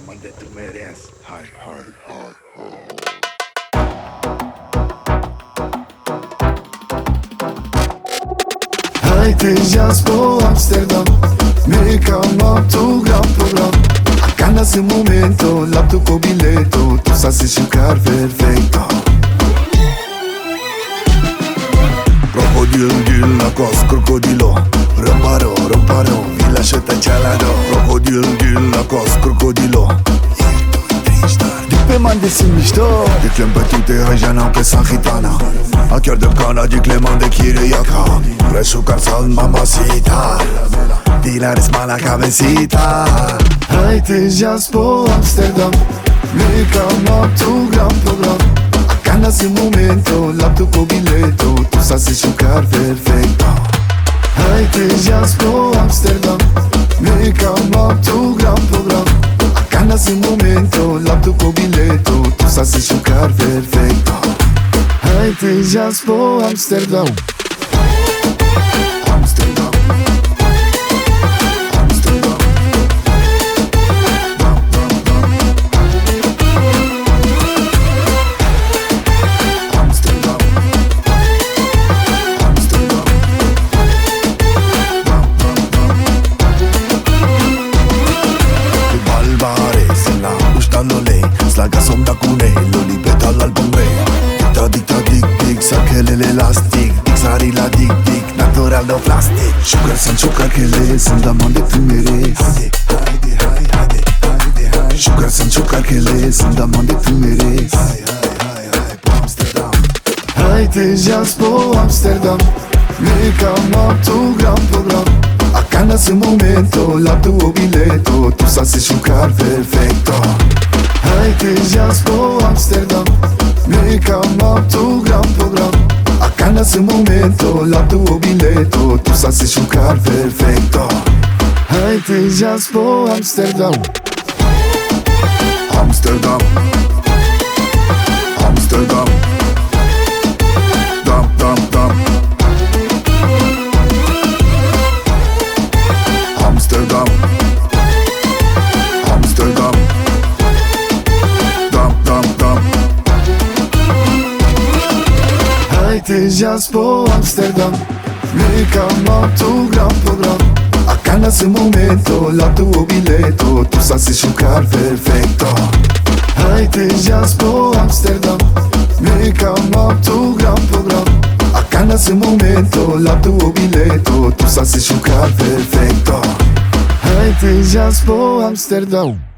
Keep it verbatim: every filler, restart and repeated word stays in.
donde tú me veas. Hai, hai, hai, hai. Hajde jazz po Amsterdam, me kam autogram program. Acá nace un momento, laptop con bileto, tu sasi jugar perfecto. Crocodil, gil, lacos, crocodilo. Rămparo, rămparo, vila și tăcealado. Crocodil, gil, lacos, crocodilo. Pe man de sunt mișto. Declem pe tute, hajana pe San Gitana. A chiar de cana, decleman de chiriaca. Presucar sal mamacita. Dilares mala cabecita. Hajde jazz po Amsterdam, me kam autogram program. Acá nace un momento, laptop con bileto, tu sasi jugar perfecto. Hajde jazz po Amsterdam, me kam autogram program. Acá nace un momento, laptop con bileto, tu sasi jugar perfecto. Hajde jazz po Amsterdam. Amsterdam. Amsterdam. Dam, dam, dam. Amsterdam. Amsterdam. Dam, dam, dam. Pe balbare, sunt la uștanole. Slaga somda cu nei, loli petal album rei. Dicta, dicta, dic, dic, sachelele elastic. Dic, sari la dic, dic, natural de plastic. Jucar sunt jucarchele, sunt daman de primere. Haide, haide, hai, haide, haide, hai. Jucar sunt jucarchele, sunt daman de primere. Hai, hai, hai, hai, pe Amsterdam. Hajde jazz po Amsterdam, me kam autogram program. Acá nace un momento, laptop o bileto, tu sasi jugar perfecto. Hajde jazz po Amsterdam, me kam autogram program. Acá nace un momento, laptop o bileto, tu sasi jugar perfecto. Hajde jazz po Amsterdam. Amsterdam. Amsterdam. Dam, dam, dam. Amsterdam. Amsterdam. Dam, dam, dam. Hajde jazz po Amsterdam, me kam autogram program. Acá nace un momento, laptop o bileto, tu sasi jugar perfecto. Hajde jazz po Amsterdam, me kam autogram program. Acá nace un momento, laptop o bileto, tu sasi jugar perfecto. Hajde jazz po Amsterdam.